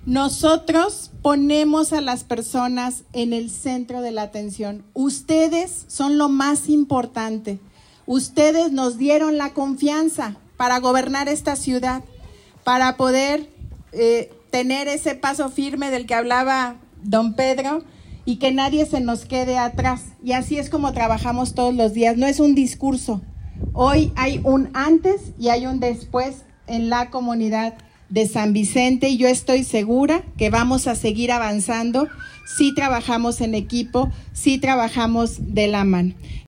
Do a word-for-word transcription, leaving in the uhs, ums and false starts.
Nosotros ponemos a las personas en el centro de la atención. Ustedes son lo más importante. Ustedes nos dieron la confianza para gobernar esta ciudad, para poder eh, tener ese paso firme del que hablaba don Pedro y que nadie se nos quede atrás. Y así es como trabajamos todos los días. No es un discurso. Hoy hay un antes y hay un después en la comunidad de San Vicente y yo estoy segura que vamos a seguir avanzando si trabajamos en equipo, si trabajamos de la mano.